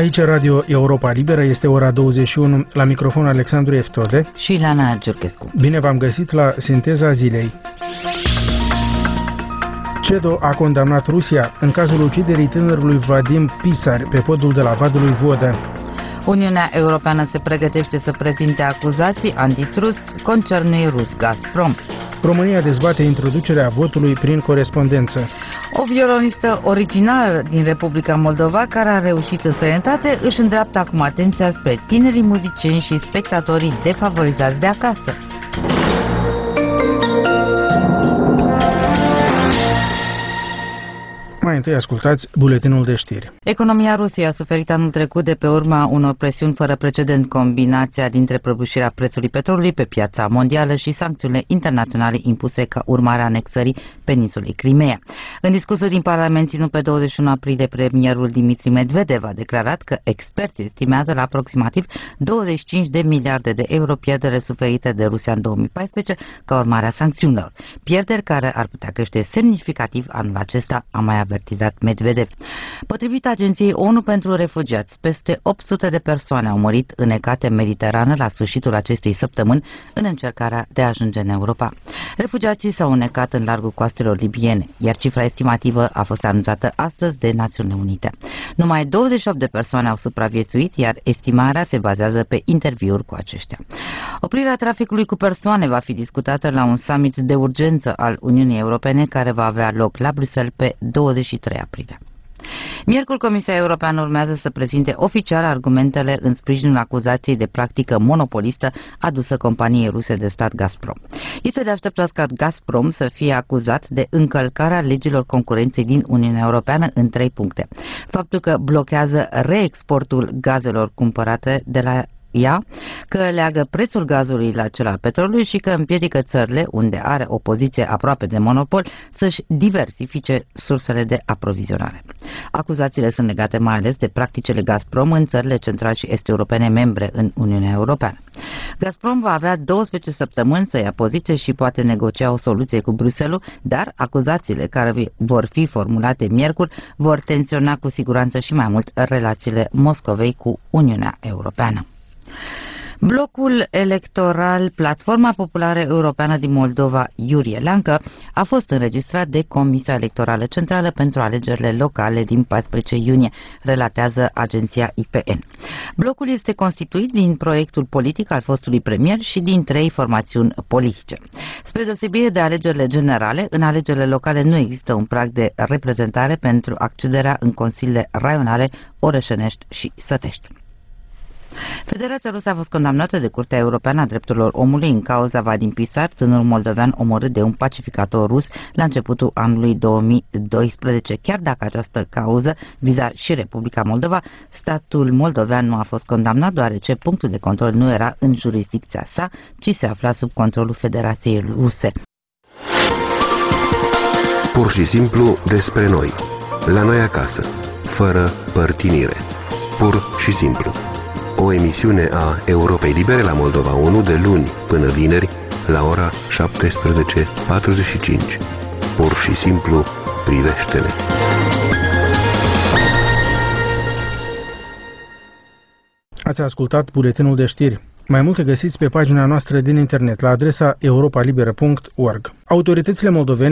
Aici Radio Europa Liberă, este ora 21, la microfon Alexandru Eftode și Ileana Giurchescu. Bine v-am găsit la Sinteza Zilei. CEDO a condamnat Rusia în cazul uciderii tânărului Vadim Pisar pe podul de la Vadului Vodă. Uniunea Europeană se pregătește să prezinte acuzații antitrust concernului rus Gazprom. România dezbate introducerea votului prin corespondență. O violonistă originală din Republica Moldova, care a reușit în străinătate, își îndreaptă acum atenția spre tinerii muzicieni și spectatorii defavorizați de acasă. Mai întâi ascultați buletinul de știri. Economia Rusiei a suferit anul trecut de pe urma unor presiuni fără precedent, combinația dintre prăbușirea prețului petrolului pe piața mondială și sancțiunile internaționale impuse ca urmare a anexării peninsulei Crimea. În discursul din Parlament ținut pe 21 aprilie, premierul Dimitri Medvedev a declarat că experții estimează la aproximativ 25 de miliarde de euro pierdere suferite de Rusia în 2014 ca urmare a sancțiunilor. Pierderi care ar putea crește semnificativ anul acesta, a mai avertizat Medvedev. Potrivit Agenției ONU pentru Refugiați, peste 800 de persoane au murit înnecate în Mediterană la sfârșitul acestei săptămâni în încercarea de a ajunge în Europa. Refugiații s-au înnecat în largul coastelor libiene, iar cifra estimativă a fost anunțată astăzi de Națiunile Unite. Numai 28 de persoane au supraviețuit, iar estimarea se bazează pe interviuri cu aceștia. Oprirea traficului cu persoane va fi discutată la un summit de urgență al Uniunii Europene care va avea loc la Bruxelles pe 23 aprilie. Miercuri, Comisia Europeană urmează să prezinte oficial argumentele în sprijinul acuzației de practică monopolistă adusă companiei ruse de stat Gazprom. Este de așteptat ca Gazprom să fie acuzat de încălcarea legilor concurenței din Uniunea Europeană în 3 puncte. Faptul că blochează reexportul gazelor cumpărate de la ea, că leagă prețul gazului la cel al petrolului și că împiedică țările, unde are o poziție aproape de monopol, să-și diversifice sursele de aprovizionare. Acuzațiile sunt legate mai ales de practicile Gazprom în țările central și est-europene membre în Uniunea Europeană. Gazprom va avea 12 săptămâni să ia poziție și poate negocia o soluție cu Bruxelles, dar acuzațiile care vor fi formulate miercuri vor tensiona cu siguranță și mai mult relațiile Moscovei cu Uniunea Europeană. Blocul electoral Platforma Populară Europeană din Moldova, Iurie Leancă, a fost înregistrat de Comisia Electorală Centrală pentru alegerile locale din 14 iunie, relatează agenția IPN. Blocul este constituit din proiectul politic al fostului premier și din 3 formațiuni politice. Spre deosebire de alegerile generale, în alegerile locale nu există un prag de reprezentare pentru accederea în consiliile raionale, orășenești și sătești. Federația Rusă a fost condamnată de Curtea Europeană a Drepturilor Omului în cauza Vadim Pisar, tânărul moldovean omorât de un pacificator rus la începutul anului 2012. Chiar dacă această cauză viza și Republica Moldova, statul moldovean nu a fost condamnat, deoarece punctul de control nu era în jurisdicția sa, ci se afla sub controlul Federației Ruse. Pur și simplu despre noi, la noi acasă, fără părtinire. Pur și simplu. O emisiune a Europei Libere la Moldova 1 de luni până vineri la ora 17:45. Pur și simplu privește-ne. Ați ascultat buletinul de știri. Mai multe găsiți pe pagina noastră din internet la adresa europalibera.org. Autoritățile moldovene